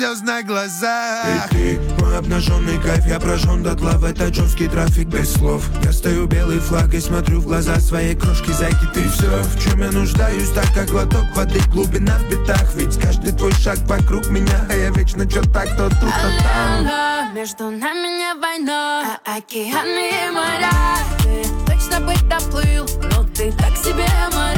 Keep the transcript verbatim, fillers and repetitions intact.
слезных глазах. И ты, мой обнаженный кайф, я прожжен дотла в этот жесткий трафик без слов. Я стою белый флаг и смотрю в глаза своей крошки, зайки, ты все, в чем я нуждаюсь, так как глоток воды, глубина в битах. Ведь каждый твой шаг вокруг меня, а я вечно чё так, то тут, то там. Между нами не война, а океаны и моря. Ты точно бы доплыл, но ты так себе моря.